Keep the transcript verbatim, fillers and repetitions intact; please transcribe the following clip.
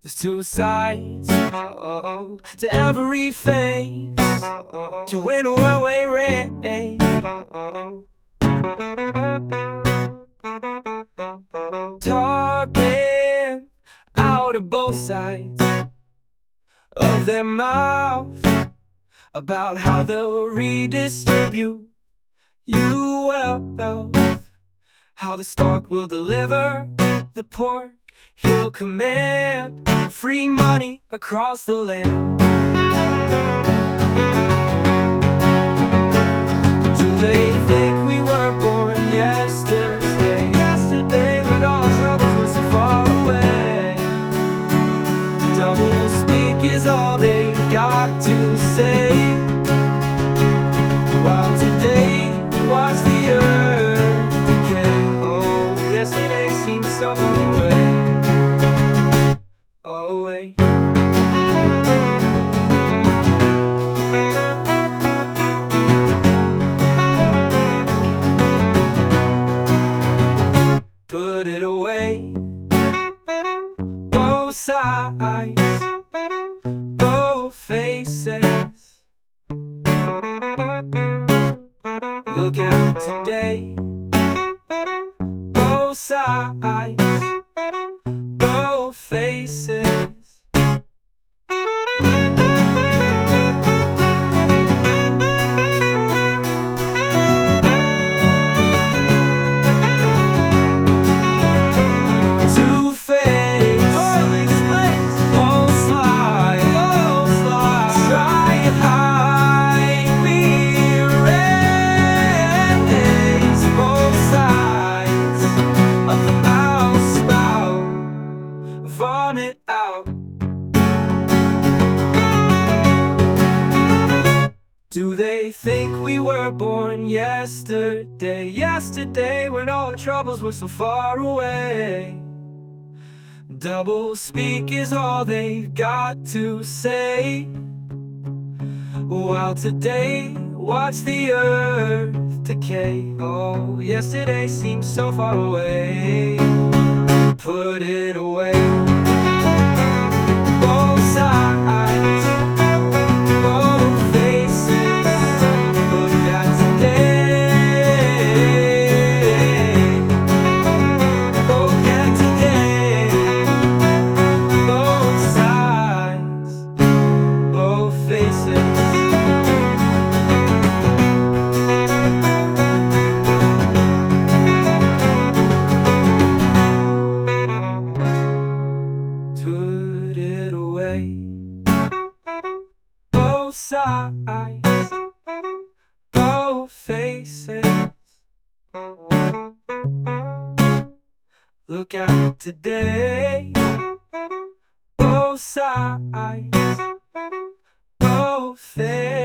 There's two sides oh, to everything. To win a one-way race. Talking out of both sides of their mouth about how they'll redistribute you wealth, how the stork will deliver the pork. He'll command free money across the land. Do they think we were born yesterday? Yesterday when all troubles were so far away. Double speak is all they got to say. While today watch the earth decay. Oh, yesterday seems so far away. Away. Put it away. Both sides, both faces. Look at today. Both sides, both faces. Vomit out. Do they think we were born yesterday? Yesterday when all the troubles were so far away. Double speak is all they've got to say. While today watch the earth decay. Oh, yesterday seems so far away. Put it away. Both sides, both faces. Look at today. Look at today. Both sides, both faces. Put it away. Both sides, both faces. Look at today. Both sides, both faces.